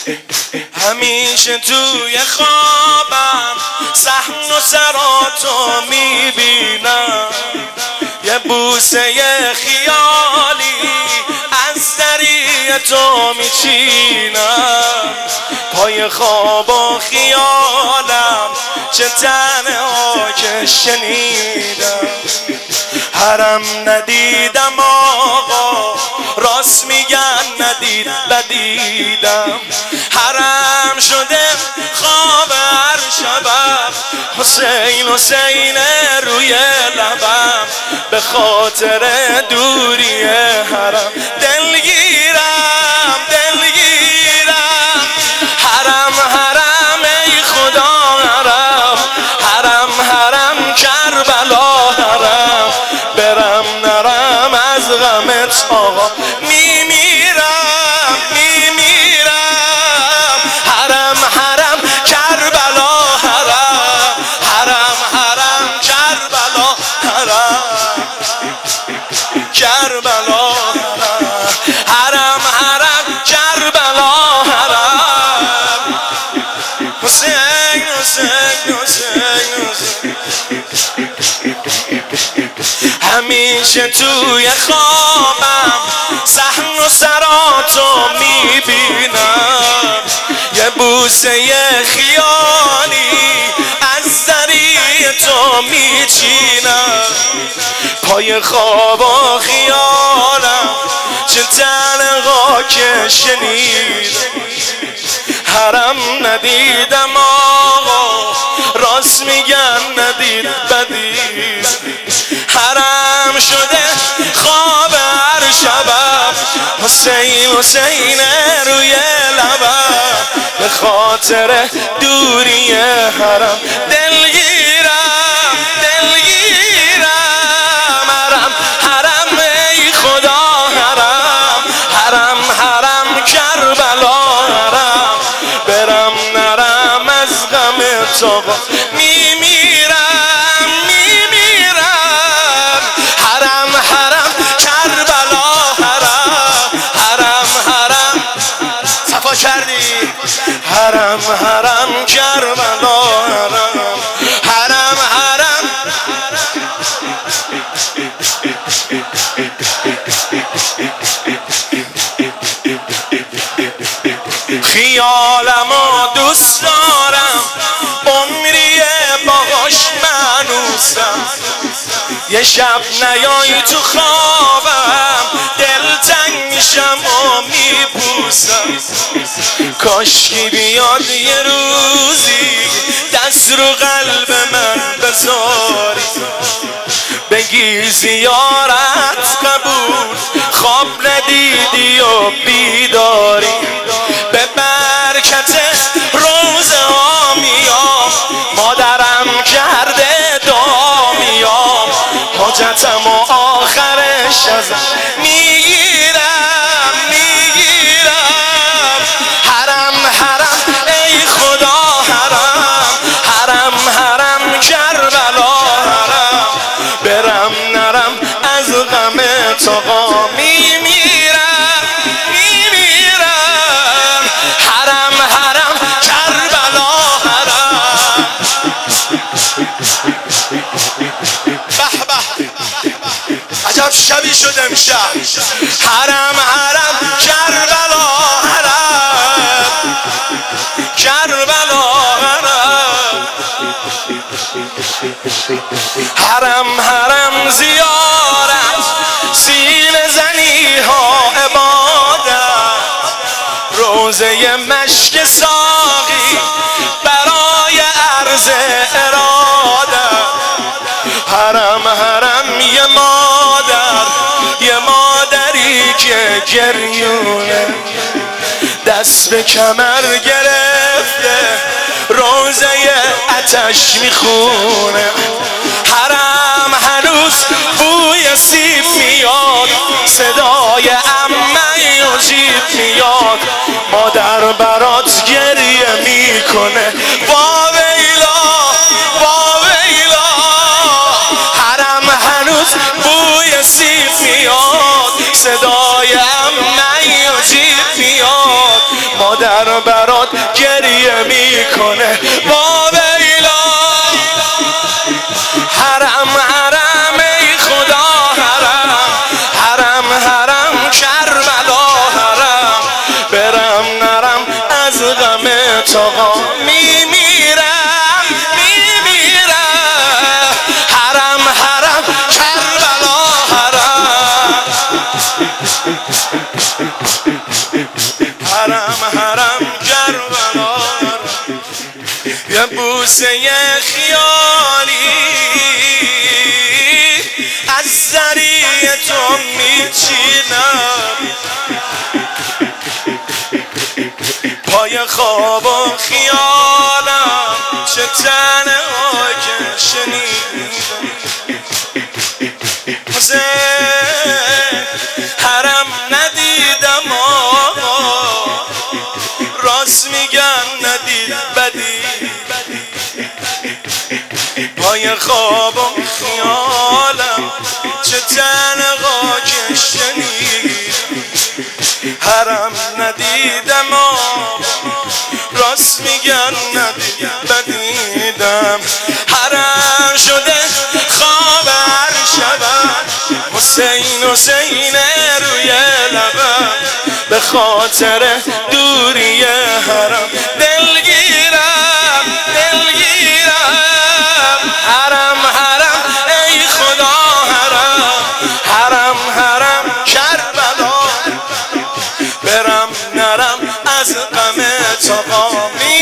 همیشه توی خوابم صحن و سراتو میبینم، یه بوسه خیالی از دری تو میچینم. پای خواب و خیالم چه تنها که شنیدم. حرم ندیدم آقا، راست میگن ندید بدیدم. حرم شده خواب هر شبم، حسین حسین روی لبم. به خاطر دوری حرم دلگیرم دلگیرم. حرم حرم ای خدا حرم، حرم حرم کربلا حرم. برم نرم از غمت آقا میمیرم میمیرم. حرم حرم کربلا حرم، حرم حرم کربلا حرم، کربلا حرم، حرم کربلا حرم. حسین حسین حسین حسین. همیشه توی خوابم صحن و سراتو میبینم، یه بوسه خیالی از دری تو میچینم. پای خواب و خیالم چه تنها که شنیدم. حرم ندیدم آقا، راست میگن ندید بدید. حرم شده خواب هر شبم، حسین حسین روی لبم. به خاطر دوری حرم دلگیرم دلگیرم. حرم حرم ای خدا حرم، حرم حرم کربلا حرم. برم نرم از غم تو میمیرم میمیرم. حرم حرم کربلا حرم، حرم حرم صفا کردی. حرم حرم کربلا حرم، حرم حرم. خیالمو دوست دارم، عمریه باهاش منوسم. یه شب نیای تو خوابم، دلتنگ میشم و میپوسم. کاشکی بیاد یه روزی دست رو قلب من بذاری، بگی زیارت قبول، خواب ندیدی و بیداری. به برکت روزه ها میام، مادرم کرده دعا میام. حاجتم و آخرش ازش میگیرم میگیرم. حرم حرم ای خدا حرم، حرم حرم کربلا حرم. برم نرم از غم تو میمیرم میمیرم. حرم حرم کربلا حرم. به به عجب شبی شد امشب. حرم حرم کربلا حرم، کربلا حرم. حرم حرم زیارت، سینه زنی ها عبادت. روزه مشک ساقی برای عرض اراده. حرم حرم یه مادر، یه مادری که گریونه، دست به کمر گرفته روزه آتش میخونه. حرم هنوز بوی سیب میاد، صدای عمه و جیب میاد. مادر برات گریه میکنه، واویلا واویلا. حرم هنوز بوی سیب میاد، صدای عمه و جیب میاد. مادر در برات گریه میکنه با ویلا. حرم حرم ای خدا حرم، حرم حرم کربلا حرم، برم نرم از غم تو میمیرم میمیرم. حرم حرم کربلا حرم، حرم حرم کربلا. یه بوسه خیالی از ذریع تو میچینم، پای خواب و خیالم چه تنها که شنیدم. حسین حرم ندیدم راست میگن ندید بدی، پای خواب و خیالم چه تنها که شنیدم. حرم ندیدم راست میگن بدیدم. حرم شده خواب هر شبم، حسین حسین روی لبم، به خاطر دوری حرم دلگیرم دلگیرم. حرم حرم ای خدا حرم، حرم حرم کربلا، برم نرم از غم تو